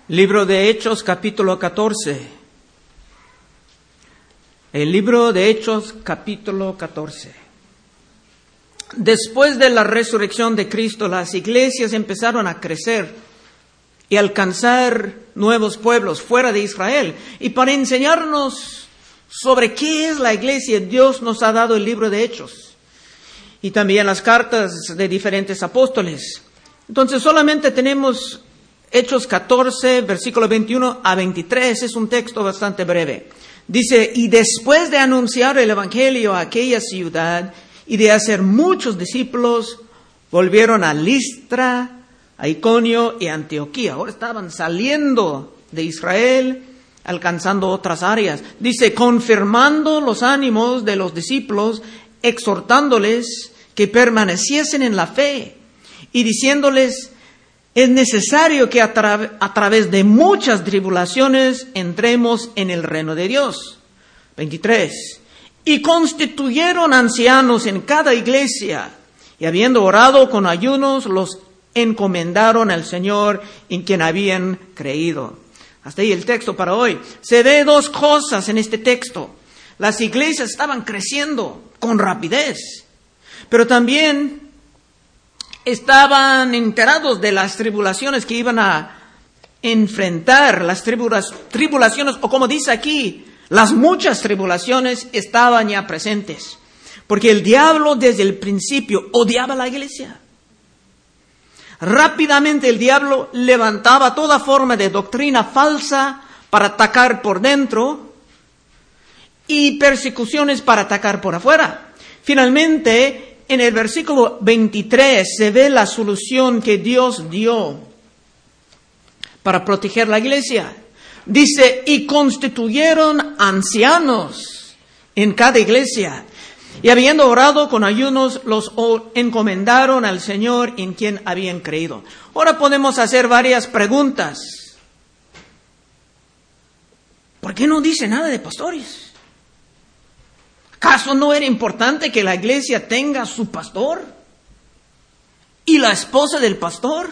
Libro de Hechos, capítulo 14. El libro de Hechos, capítulo 14. Después de la resurrección de Cristo, las iglesias empezaron a crecer y alcanzar nuevos pueblos fuera de Israel. Y para enseñarnos sobre qué es la iglesia, Dios nos ha dado el libro de Hechos y también las cartas de diferentes apóstoles. Entonces solamente tenemos Hechos 14, versículo 21 a 23, es un texto bastante breve. Dice, y después de anunciar el evangelio a aquella ciudad y de hacer muchos discípulos, volvieron a Listra, a Iconio y a Antioquía. Ahora estaban saliendo de Israel, alcanzando otras áreas. Dice, confirmando los ánimos de los discípulos, exhortándoles que permaneciesen en la fe y diciéndoles, es necesario que a través de muchas tribulaciones entremos en el reino de Dios. 23. Y constituyeron ancianos en cada iglesia, y habiendo orado con ayunos, los encomendaron al Señor en quien habían creído. Hasta ahí el texto para hoy. Se ve dos cosas en este texto. Las iglesias estaban creciendo con rapidez, pero también estaban enterados de las tribulaciones que iban a enfrentar. Las tribulaciones, o como dice aquí, las muchas tribulaciones estaban ya presentes. Porque el diablo desde el principio odiaba a la iglesia. Rápidamente el diablo levantaba toda forma de doctrina falsa para atacar por dentro y persecuciones para atacar por afuera. Finalmente, en el versículo 23 se ve la solución que Dios dio para proteger la iglesia. Dice, y constituyeron ancianos en cada iglesia. Y habiendo orado con ayunos, los encomendaron al Señor en quien habían creído. Ahora podemos hacer varias preguntas. ¿Por qué no dice nada de pastores? ¿Acaso no era importante que la iglesia tenga su pastor y la esposa del pastor?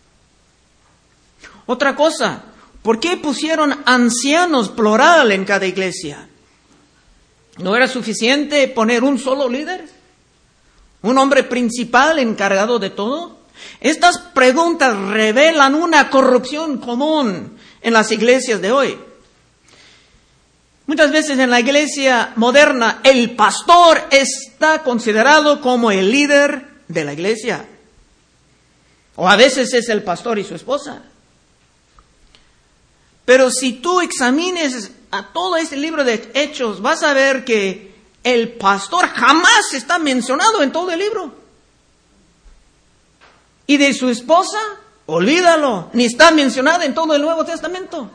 Otra cosa, ¿por qué pusieron ancianos plural en cada iglesia? ¿No era suficiente poner un solo líder? ¿Un hombre principal encargado de todo? Estas preguntas revelan una corrupción común en las iglesias de hoy. Muchas veces en la iglesia moderna el pastor está considerado como el líder de la iglesia. O a veces es el pastor y su esposa. Pero si tú examines a todo este libro de Hechos, vas a ver que el pastor jamás está mencionado en todo el libro. Y de su esposa, olvídalo, ni está mencionada en todo el Nuevo Testamento.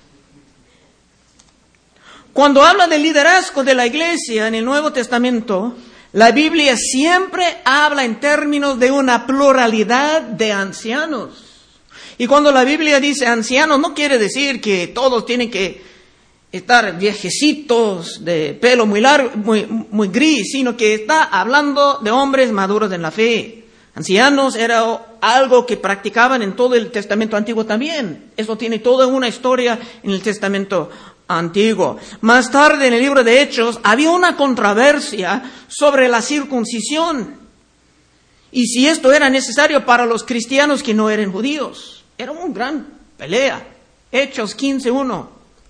Cuando habla del liderazgo de la iglesia en el Nuevo Testamento, la Biblia siempre habla en términos de una pluralidad de ancianos. Y cuando la Biblia dice ancianos, no quiere decir que todos tienen que estar viejecitos, de pelo muy largo, muy gris, sino que está hablando de hombres maduros en la fe. Ancianos era algo que practicaban en todo el Testamento Antiguo también. Eso tiene toda una historia en el Testamento Antiguo. Más tarde en el libro de Hechos había una controversia sobre la circuncisión y si esto era necesario para los cristianos que no eran judíos. Era una gran pelea. Hechos 15:1.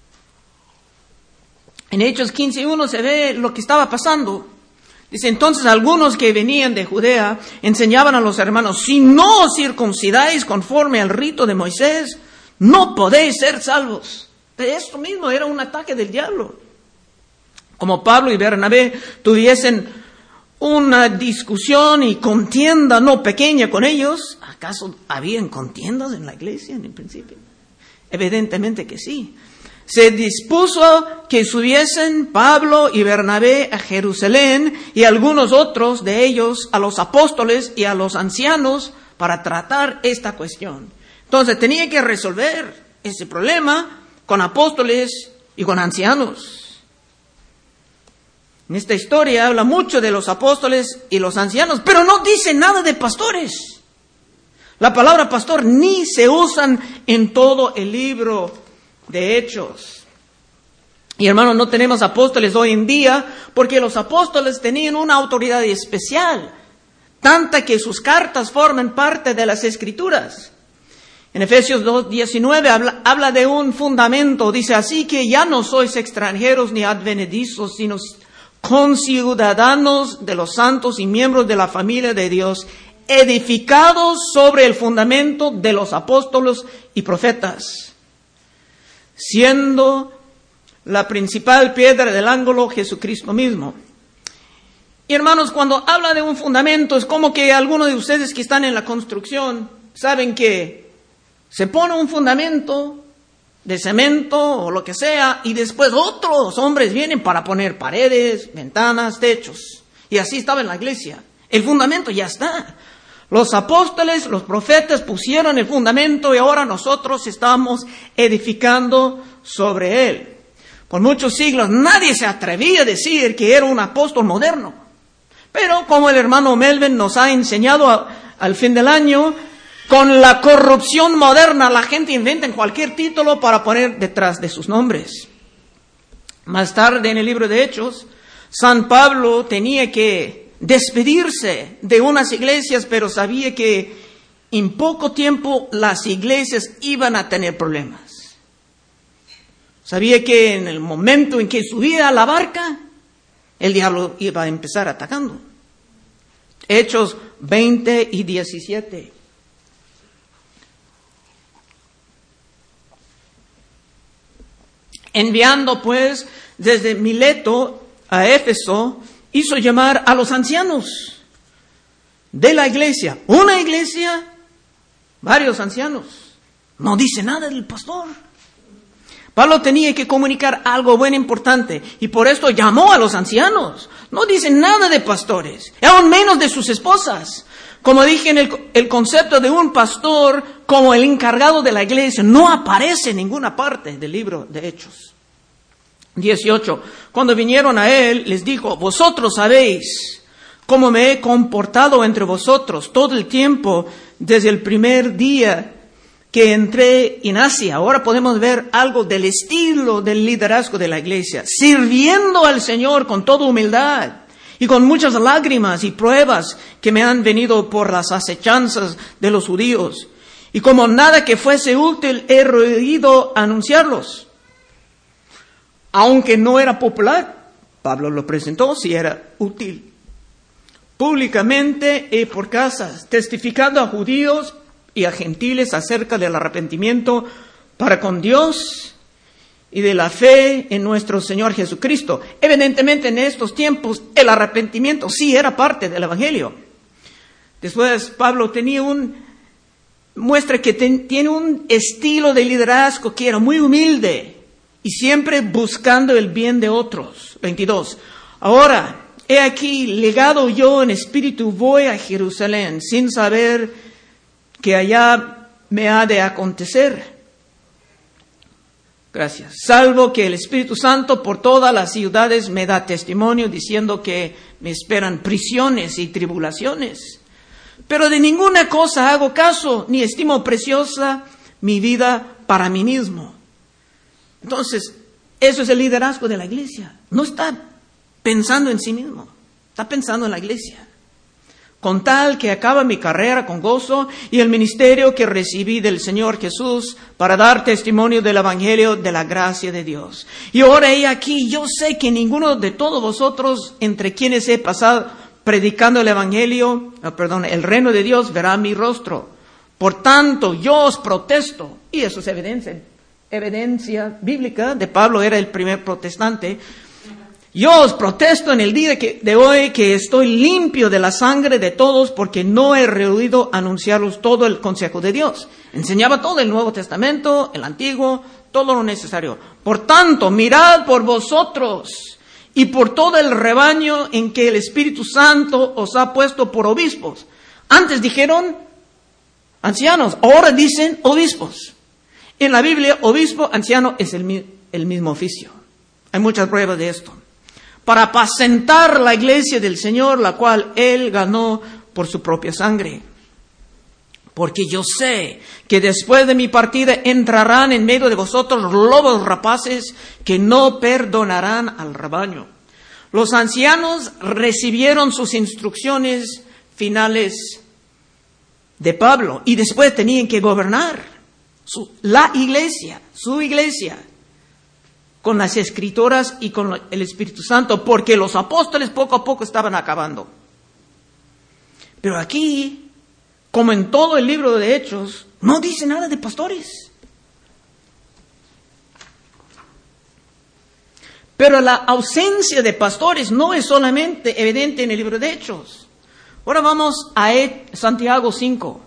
En Hechos 15:1 se ve lo que estaba pasando. Dice, entonces algunos que venían de Judea enseñaban a los hermanos, si no os circuncidáis conforme al rito de Moisés, no podéis ser salvos. De esto mismo era un ataque del diablo. Como Pablo y Bernabé tuviesen una discusión y contienda no pequeña con ellos, ¿acaso habían contiendas en la iglesia en el principio? Evidentemente que sí. Se dispuso que subiesen Pablo y Bernabé a Jerusalén y algunos otros de ellos a los apóstoles y a los ancianos para tratar esta cuestión. Entonces tenía que resolver ese problema con apóstoles y con ancianos. En esta historia habla mucho de los apóstoles y los ancianos, pero no dice nada de pastores. La palabra pastor ni se usan en todo el libro de Hechos. Y hermanos, no tenemos apóstoles hoy en día porque los apóstoles tenían una autoridad especial, tanta que sus cartas forman parte de las Escrituras. En Efesios 2:19 habla de un fundamento. Dice, así que ya no sois extranjeros ni advenedizos, sino conciudadanos de los santos y miembros de la familia de Dios, edificados sobre el fundamento de los apóstoles y profetas, siendo la principal piedra del ángulo Jesucristo mismo. Y hermanos, cuando habla de un fundamento, es como que algunos de ustedes que están en la construcción saben que se pone un fundamento de cemento o lo que sea, y después otros hombres vienen para poner paredes, ventanas, techos. Y así estaba en la iglesia. El fundamento ya está. Los apóstoles, los profetas pusieron el fundamento y ahora nosotros estamos edificando sobre él. Por muchos siglos nadie se atrevía a decir que era un apóstol moderno. Pero como el hermano Melvin nos ha enseñado al fin del año, con la corrupción moderna la gente inventa cualquier título para poner detrás de sus nombres. Más tarde en el libro de Hechos, San Pablo tenía que despedirse de unas iglesias, pero sabía que en poco tiempo las iglesias iban a tener problemas. Sabía que en el momento en que subía a la barca, el diablo iba a empezar atacando. Hechos 20 y 17. Enviando pues desde Mileto a Éfeso, hizo llamar a los ancianos de la iglesia. Una iglesia, varios ancianos. No dice nada del pastor. Pablo tenía que comunicar algo bueno importante y por esto llamó a los ancianos. No dice nada de pastores, aún menos de sus esposas. Como dije, en el concepto de un pastor como el encargado de la iglesia no aparece en ninguna parte del libro de Hechos. 18. Cuando vinieron a él, les dijo, vosotros sabéis cómo me he comportado entre vosotros todo el tiempo desde el primer día que entré en Asia. Ahora podemos ver algo del estilo del liderazgo de la iglesia, sirviendo al Señor con toda humildad y con muchas lágrimas y pruebas que me han venido por las acechanzas de los judíos. Y como nada que fuese útil, he rehuido anunciarlos. Aunque no era popular, Pablo lo presentó si era útil. Públicamente y por casas, testificando a judíos y a gentiles acerca del arrepentimiento para con Dios y de la fe en nuestro Señor Jesucristo. Evidentemente en estos tiempos el arrepentimiento sí era parte del Evangelio. Después Pablo muestra que tiene un estilo de liderazgo que era muy humilde y siempre buscando el bien de otros. 22. Ahora, he aquí, legado yo en espíritu, voy a Jerusalén sin saber que allá me ha de acontecer. Gracias. Salvo que el Espíritu Santo por todas las ciudades me da testimonio diciendo que me esperan prisiones y tribulaciones. Pero de ninguna cosa hago caso, ni estimo preciosa mi vida para mí mismo. Entonces, eso es el liderazgo de la iglesia. No está pensando en sí mismo, está pensando en la iglesia. Con tal que acaba mi carrera con gozo y el ministerio que recibí del Señor Jesús para dar testimonio del Evangelio de la gracia de Dios. Y ahora he aquí, yo sé que ninguno de todos vosotros, entre quienes he pasado predicando el Evangelio, el reino de Dios, verá mi rostro. Por tanto, yo os protesto, y eso es evidencia bíblica de Pablo, era el primer protestante. Yo os protesto en el día de hoy que estoy limpio de la sangre de todos porque no he rehuido anunciaros todo el consejo de Dios. Enseñaba todo el Nuevo Testamento, el Antiguo, todo lo necesario. Por tanto, mirad por vosotros y por todo el rebaño en que el Espíritu Santo os ha puesto por obispos. Antes dijeron ancianos, ahora dicen obispos. En la Biblia, obispo, anciano es el mismo oficio. Hay muchas pruebas de esto. Para apacentar la iglesia del Señor, la cual Él ganó por su propia sangre. Porque yo sé que después de mi partida entrarán en medio de vosotros lobos rapaces que no perdonarán al rebaño. Los ancianos recibieron sus instrucciones finales de Pablo y después tenían que gobernar su iglesia, con las Escrituras y con el Espíritu Santo, porque los apóstoles poco a poco estaban acabando. Pero aquí, como en todo el libro de Hechos, no dice nada de pastores. Pero la ausencia de pastores no es solamente evidente en el libro de Hechos. Ahora vamos a Santiago 5.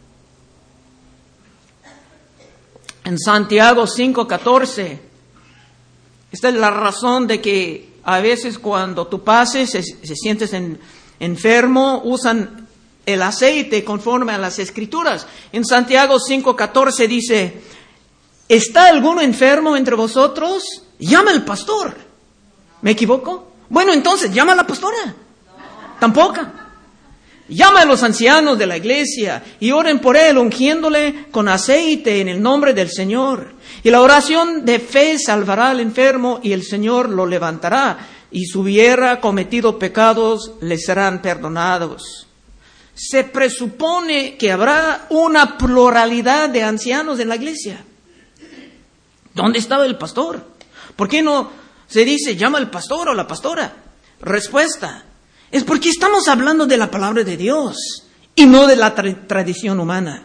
En Santiago 5:14. Esta es la razón de que a veces cuando tú pases, se sientes enfermo, usan el aceite conforme a las Escrituras. En Santiago 5:14 dice, ¿está alguno enfermo entre vosotros? Llama al pastor. ¿Me equivoco? Bueno, entonces, llama a la pastora. Tampoco. Llama a los ancianos de la iglesia y oren por él, ungiéndole con aceite en el nombre del Señor. Y la oración de fe salvará al enfermo y el Señor lo levantará. Y si hubiera cometido pecados, le serán perdonados. Se presupone que habrá una pluralidad de ancianos en la iglesia. ¿Dónde estaba el pastor? ¿Por qué no se dice llama al pastor o la pastora? Respuesta: es porque estamos hablando de la palabra de Dios y no de la tradición humana.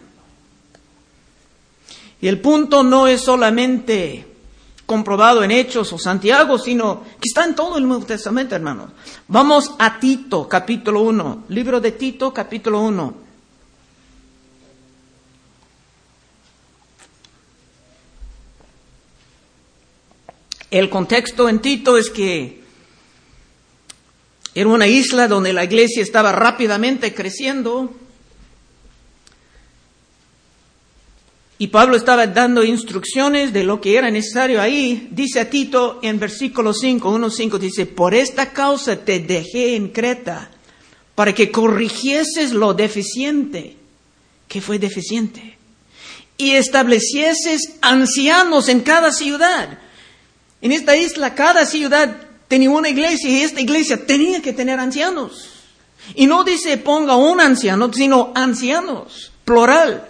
Y el punto no es solamente comprobado en Hechos o Santiago, sino que está en todo el Nuevo Testamento, hermanos. Vamos a Tito, capítulo 1. Libro de Tito, capítulo 1. El contexto en Tito es que era una isla donde la iglesia estaba rápidamente creciendo y Pablo estaba dando instrucciones de lo que era necesario ahí. Dice a Tito en versículo 5, 1:5, dice, por esta causa te dejé en Creta, para que corrigieses lo deficiente, que fue deficiente, y establecieses ancianos en cada ciudad. En esta isla, cada ciudad tenía una iglesia y esta iglesia tenía que tener ancianos. Y no dice ponga un anciano, sino ancianos, plural.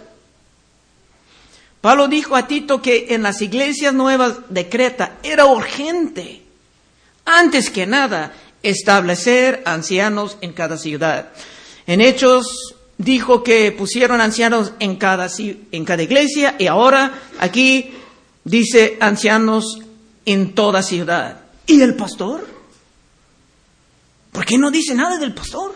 Pablo dijo a Tito que en las iglesias nuevas de Creta era urgente, antes que nada, establecer ancianos en cada ciudad. En Hechos dijo que pusieron ancianos en cada iglesia y ahora aquí dice ancianos en toda ciudad. ¿Y el pastor? ¿Por qué no dice nada del pastor?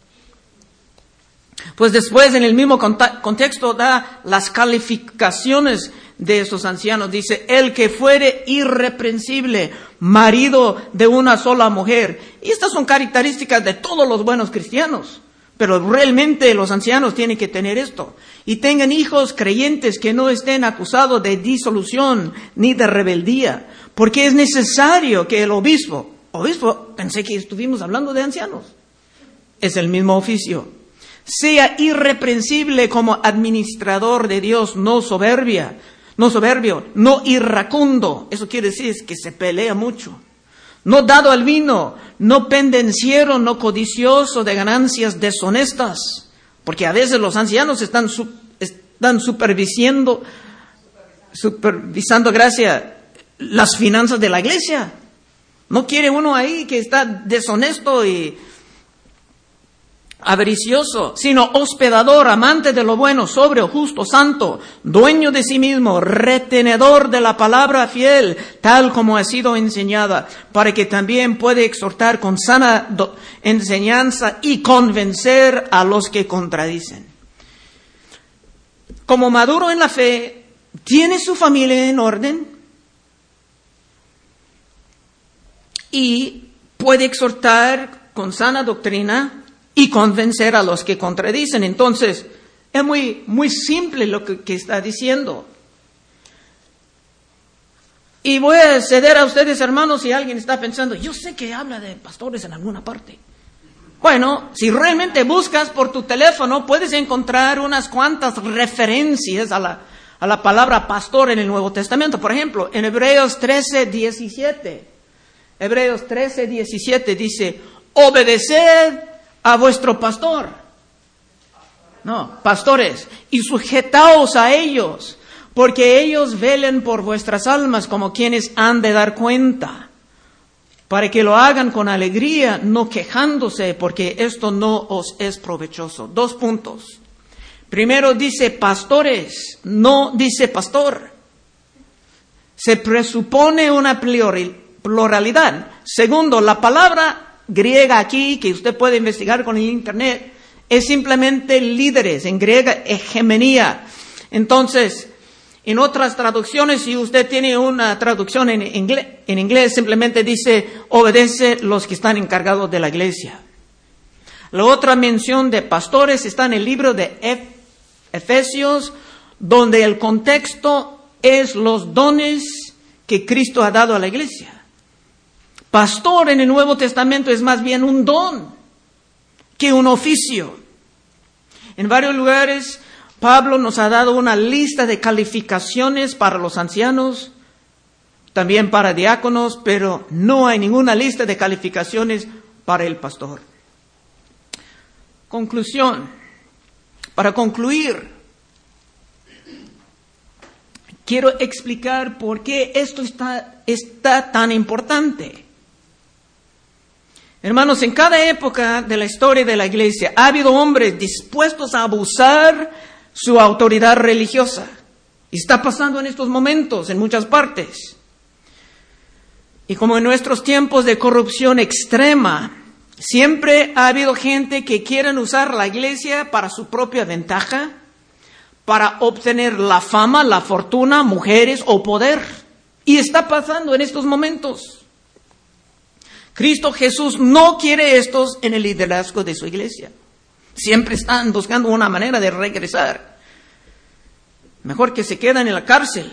Pues después en el mismo contexto da las calificaciones de esos ancianos. Dice, el que fuere irreprensible, marido de una sola mujer. Y estas son características de todos los buenos cristianos. Pero realmente los ancianos tienen que tener esto. Y tengan hijos creyentes que no estén acusados de disolución ni de rebeldía. Porque es necesario que el obispo, pensé que estuvimos hablando de ancianos. Es el mismo oficio. Sea irreprensible como administrador de Dios, no soberbio, no irracundo. Eso quiere decir que se pelea mucho. No dado al vino, no pendenciero, no codicioso de ganancias deshonestas. Porque a veces los ancianos están supervisando las finanzas de la iglesia. No quiere uno ahí que está deshonesto y avaricioso, sino hospedador, amante de lo bueno, sobrio, justo, santo, dueño de sí mismo, retenedor de la palabra fiel, tal como ha sido enseñada, para que también puede exhortar con sana enseñanza y convencer a los que contradicen. Como maduro en la fe, tiene su familia en orden y puede exhortar con sana doctrina y convencer a los que contradicen. Entonces, es muy simple lo que está diciendo. Y voy a ceder a ustedes, hermanos, si alguien está pensando, yo sé que habla de pastores en alguna parte. Bueno, si realmente buscas por tu teléfono, puedes encontrar unas cuantas referencias a la palabra pastor en el Nuevo Testamento. Por ejemplo, en Hebreos 13:17. Hebreos 13:17 dice, obedeced a vuestro pastor. No, pastores, y sujetaos a ellos, porque ellos velen por vuestras almas como quienes han de dar cuenta, para que lo hagan con alegría, no quejándose, porque esto no os es provechoso. 2 puntos. Primero dice pastores, no dice pastor. Se presupone una pluralidad. Segundo, la palabra griega aquí, que usted puede investigar con el internet, es simplemente líderes, en griega hegemonía. Entonces, en otras traducciones, si usted tiene una traducción en inglés, simplemente dice, obedece los que están encargados de la iglesia. La otra mención de pastores está en el libro de Efesios, donde el contexto es los dones que Cristo ha dado a la iglesia. Pastor en el Nuevo Testamento es más bien un don que un oficio. En varios lugares, Pablo nos ha dado una lista de calificaciones para los ancianos, también para diáconos, pero no hay ninguna lista de calificaciones para el pastor. Conclusión. Para concluir, quiero explicar por qué esto está tan importante. Hermanos, en cada época de la historia de la iglesia ha habido hombres dispuestos a abusar su autoridad religiosa. Y está pasando en estos momentos en muchas partes. Y como en nuestros tiempos de corrupción extrema, siempre ha habido gente que quieren usar la iglesia para su propia ventaja, para obtener la fama, la fortuna, mujeres o poder. Y está pasando en estos momentos. Cristo Jesús no quiere estos en el liderazgo de su iglesia. Siempre están buscando una manera de regresar. Mejor que se quedan en la cárcel.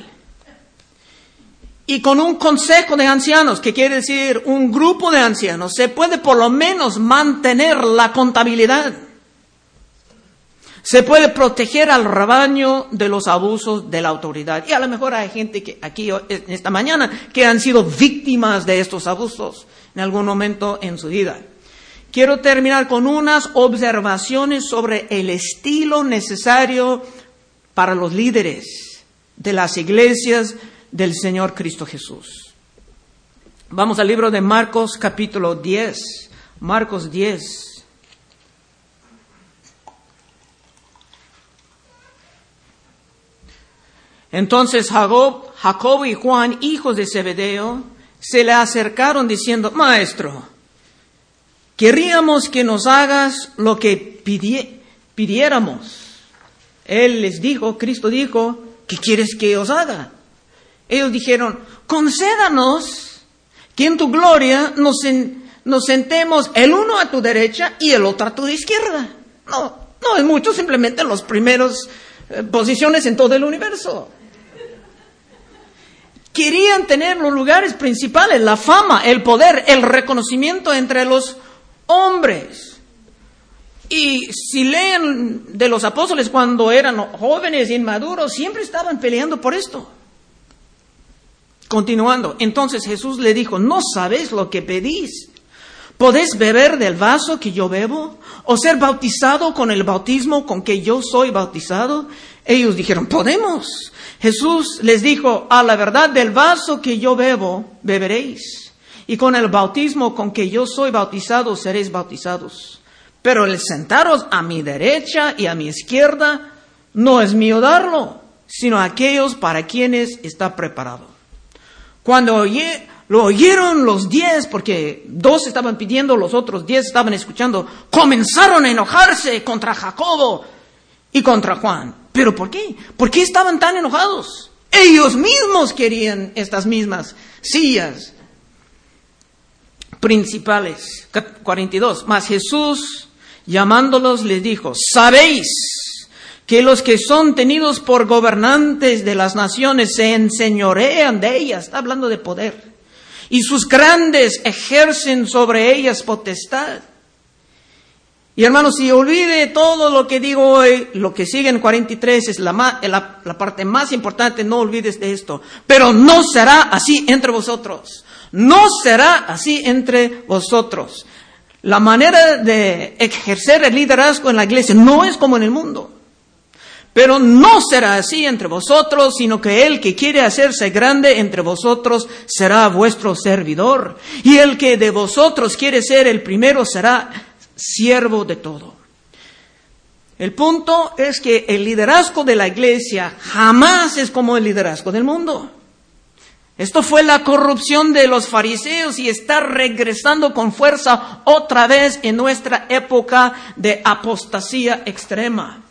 Y con un consejo de ancianos, que quiere decir un grupo de ancianos, se puede por lo menos mantener la contabilidad. Se puede proteger al rebaño de los abusos de la autoridad. Y a lo mejor hay gente que aquí esta mañana que han sido víctimas de estos abusos en algún momento en su vida. Quiero terminar con unas observaciones sobre el estilo necesario para los líderes de las iglesias del Señor Cristo Jesús. Vamos al libro de Marcos, capítulo 10. Marcos 10. Entonces Jacobo y Juan, hijos de Zebedeo, se le acercaron diciendo, Maestro, querríamos que nos hagas lo que pidiéramos. Él les dijo, Cristo dijo, ¿qué quieres que os haga? Ellos dijeron, concédanos que en tu gloria nos sentemos el uno a tu derecha y el otro a tu izquierda. No es mucho, simplemente las primeras posiciones en todo el universo. Querían tener los lugares principales, la fama, el poder, el reconocimiento entre los hombres. Y si leen de los apóstoles cuando eran jóvenes e inmaduros, siempre estaban peleando por esto. Continuando, entonces Jesús le dijo, ¿no sabéis lo que pedís? ¿Podéis beber del vaso que yo bebo? ¿O ser bautizado con el bautismo con que yo soy bautizado? Ellos dijeron, podemos. Jesús les dijo, a la verdad del vaso que yo bebo, beberéis. Y con el bautismo con que yo soy bautizado, seréis bautizados. Pero el sentaros a mi derecha y a mi izquierda, no es mío darlo, sino a aquellos para quienes está preparado. Cuando lo oyeron los 10, porque 2 estaban pidiendo, los otros 10 estaban escuchando, comenzaron a enojarse contra Jacobo y contra Juan. ¿Pero por qué? ¿Por qué estaban tan enojados? Ellos mismos querían estas mismas sillas principales. 42. Mas Jesús, llamándolos, les dijo, ¿sabéis que los que son tenidos por gobernantes de las naciones se enseñorean de ellas? Está hablando de poder. Y sus grandes ejercen sobre ellas potestad. Y hermanos, si olvide todo lo que digo hoy, lo que sigue en 43 es la parte más importante, no olvides de esto. Pero no será así entre vosotros. No será así entre vosotros. La manera de ejercer el liderazgo en la iglesia no es como en el mundo. Pero no será así entre vosotros, sino que el que quiere hacerse grande entre vosotros será vuestro servidor. Y el que de vosotros quiere ser el primero será siervo de todo. El punto es que el liderazgo de la iglesia jamás es como el liderazgo del mundo. Esto fue la corrupción de los fariseos y está regresando con fuerza otra vez en nuestra época de apostasía extrema.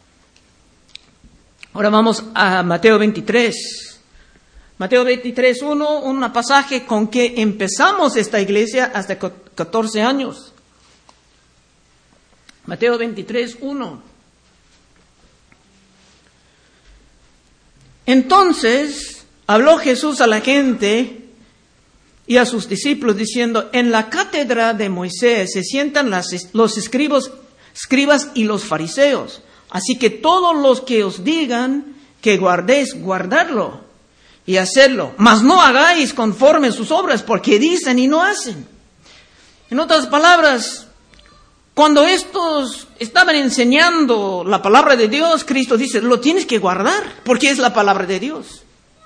Ahora vamos a Mateo 23. Mateo 23, 1, un pasaje con que empezamos esta iglesia hace 14 años. Mateo 23, 1. Entonces habló Jesús a la gente y a sus discípulos diciendo: en la cátedra de Moisés se sientan los escribas y los fariseos. Así que todos los que os digan que guardéis, guardarlo y hacerlo. Mas no hagáis conforme a sus obras, porque dicen y no hacen. En otras palabras, cuando estos estaban enseñando la palabra de Dios, Cristo dice: lo tienes que guardar, porque es la palabra de Dios.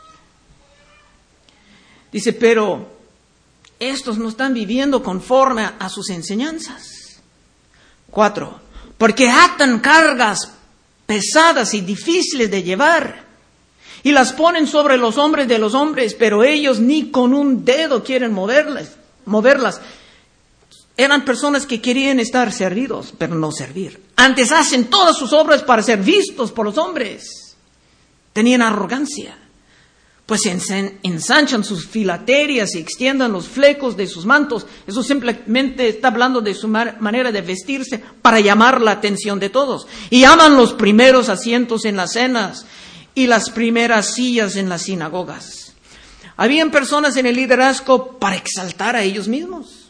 Dice, pero estos no están viviendo conforme a sus enseñanzas. 4. Porque atan cargas pesadas y difíciles de llevar y las ponen sobre los hombres de los hombres, pero ellos ni con un dedo quieren moverlas. Eran personas que querían estar servidos, pero no servir. Antes hacen todas sus obras para ser vistos por los hombres. Tenían arrogancia. Pues ensanchan sus filaterias y extiendan los flecos de sus mantos. Eso simplemente está hablando de su manera de vestirse para llamar la atención de todos. Y aman los primeros asientos en las cenas y las primeras sillas en las sinagogas. Habían personas en el liderazgo para exaltar a ellos mismos.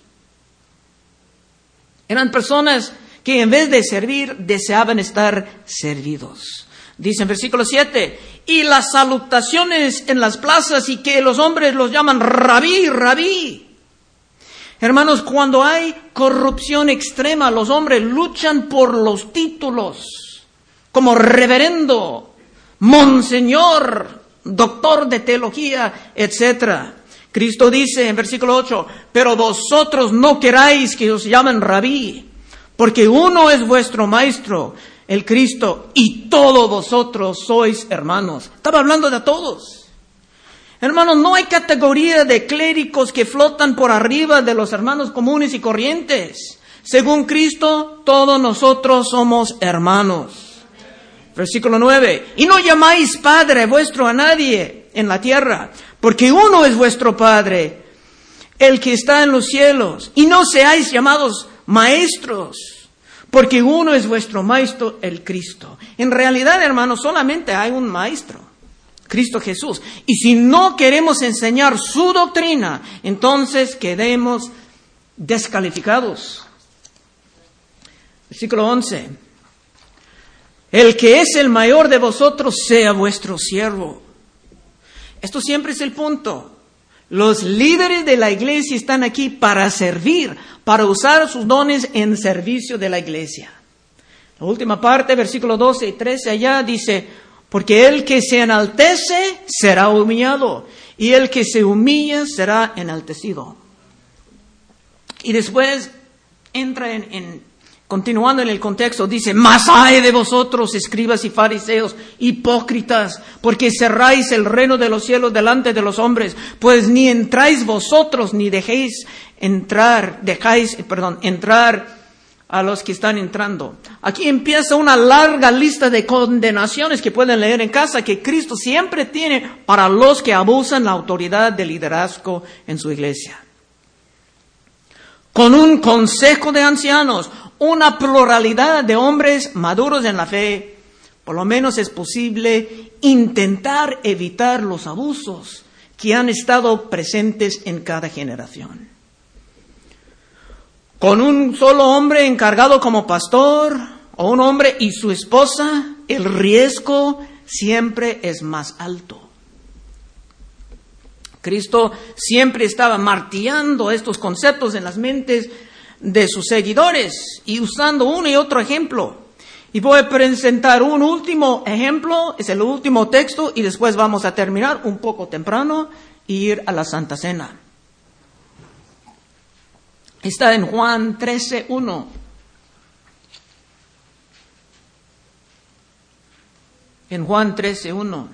Eran personas que en vez de servir deseaban estar servidos. Dice en versículo 7, y las salutaciones en las plazas y que los hombres los llaman rabí, rabí. Hermanos, cuando hay corrupción extrema, los hombres luchan por los títulos, como reverendo, monseñor, doctor de teología, etc. Cristo dice en versículo 8, pero vosotros no queráis que os llamen rabí, porque uno es vuestro maestro, el Cristo, y todos vosotros sois hermanos. Estaba hablando de todos. Hermanos, no hay categoría de clérigos que flotan por arriba de los hermanos comunes y corrientes. Según Cristo, todos nosotros somos hermanos. Versículo 9. Y no llamáis Padre vuestro a nadie en la tierra, porque uno es vuestro Padre, el que está en los cielos. Y no seáis llamados maestros, porque uno es vuestro maestro, el Cristo. En realidad, hermanos, solamente hay un maestro, Cristo Jesús. Y si no queremos enseñar su doctrina, entonces quedemos descalificados. Versículo 11. El que es el mayor de vosotros sea vuestro siervo. Esto siempre es el punto. Los líderes de la iglesia están aquí para servir, para usar sus dones en servicio de la iglesia. La última parte, versículo 12 y 13, allá dice, porque el que se enaltece será humillado, y el que se humilla será enaltecido. Y después entra continuando en el contexto, dice, mas ay de vosotros, escribas y fariseos, hipócritas, porque cerráis el reino de los cielos delante de los hombres, pues ni entráis vosotros, ni dejáis entrar a los que están entrando. Aquí empieza una larga lista de condenaciones que pueden leer en casa, que Cristo siempre tiene para los que abusan la autoridad de liderazgo en su iglesia. Con un consejo de ancianos, una pluralidad de hombres maduros en la fe, por lo menos es posible intentar evitar los abusos que han estado presentes en cada generación. con un solo hombre encargado como pastor, o un hombre y su esposa, el riesgo siempre es más alto. Cristo siempre estaba martillando estos conceptos en las mentes de sus seguidores y usando uno y otro ejemplo. Y voy a presentar un último ejemplo, es el último texto, y después vamos a terminar un poco temprano e ir a la Santa Cena. Está en Juan 13:1. En Juan 13:1.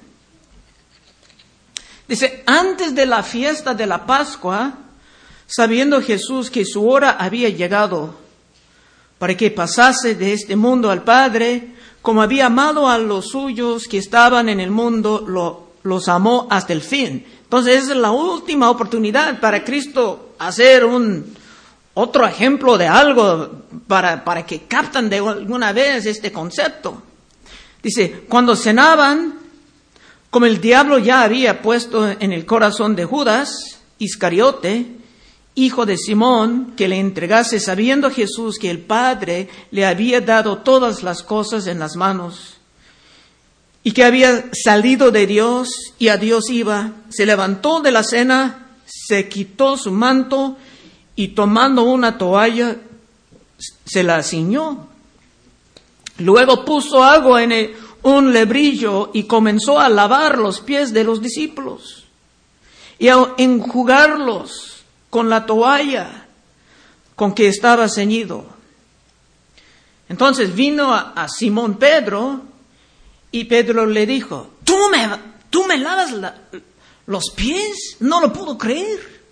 Dice, antes de la fiesta de la Pascua, sabiendo Jesús que su hora había llegado para que pasase de este mundo al Padre, como había amado a los suyos que estaban en el mundo, los amó hasta el fin. Entonces, esa es la última oportunidad para Cristo hacer otro ejemplo de algo para que captan de alguna vez este concepto. Dice, cuando cenaban, como el diablo ya había puesto en el corazón de Judas Iscariote, hijo de Simón, que le entregase, sabiendo Jesús que el Padre le había dado todas las cosas en las manos, y que había salido de Dios y a Dios iba, se levantó de la cena, se quitó su manto, y tomando una toalla, se la ciñó. Luego puso agua en un lebrillo y comenzó a lavar los pies de los discípulos y a enjugarlos con la toalla con que estaba ceñido. Entonces vino a Simón Pedro y Pedro le dijo, ¿Tú me lavas los pies? No lo puedo creer.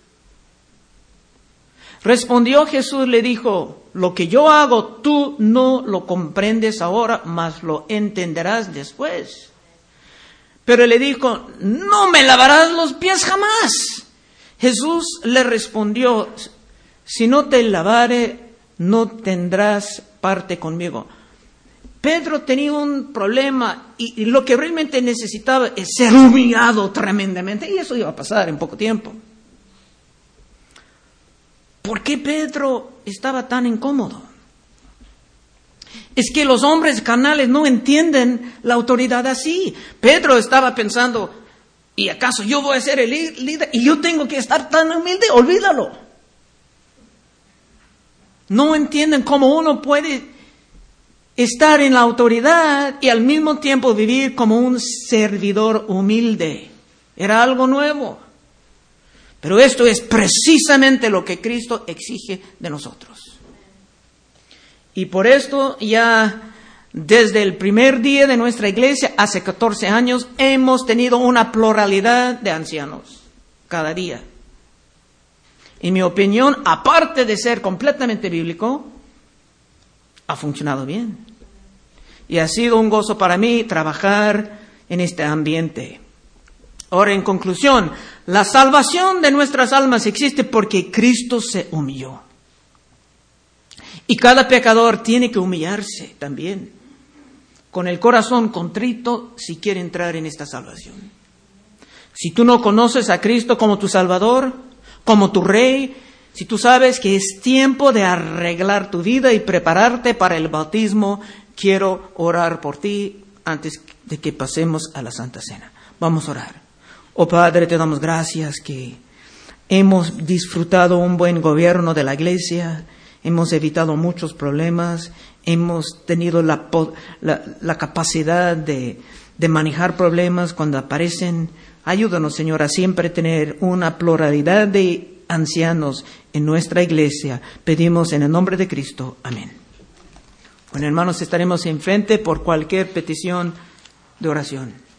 Respondió Jesús, le dijo, lo que yo hago tú no lo comprendes ahora, mas lo entenderás después. Pero le dijo, no me lavarás los pies jamás. Jesús le respondió, si no te lavare, no tendrás parte conmigo. Pedro tenía un problema y lo que realmente necesitaba es ser humillado tremendamente, y eso iba a pasar en poco tiempo. ¿Por qué Pedro estaba tan incómodo? Es que los hombres carnales no entienden la autoridad así. Pedro estaba pensando, ¿y acaso yo voy a ser el líder y yo tengo que estar tan humilde? Olvídalo. No entienden cómo uno puede estar en la autoridad y al mismo tiempo vivir como un servidor humilde. Era algo nuevo. Pero esto es precisamente lo que Cristo exige de nosotros. Y por esto ya desde el primer día de nuestra iglesia, hace 14 años, hemos tenido una pluralidad de ancianos cada día. En mi opinión, aparte de ser completamente bíblico, ha funcionado bien. Y ha sido un gozo para mí trabajar en este ambiente. Ahora, en conclusión, la salvación de nuestras almas existe porque Cristo se humilló. Y cada pecador tiene que humillarse también, con el corazón contrito, si quiere entrar en esta salvación. Si tú no conoces a Cristo como tu Salvador, como tu Rey, si tú sabes que es tiempo de arreglar tu vida y prepararte para el bautismo, quiero orar por ti antes de que pasemos a la Santa Cena. Vamos a orar. Oh Padre, te damos gracias que hemos disfrutado un buen gobierno de la iglesia, hemos evitado muchos problemas, hemos tenido la capacidad de manejar problemas cuando aparecen. Ayúdanos, Señor, a siempre tener una pluralidad de ancianos en nuestra iglesia. Pedimos en el nombre de Cristo. Amén. Bueno, hermanos, estaremos enfrente por cualquier petición de oración.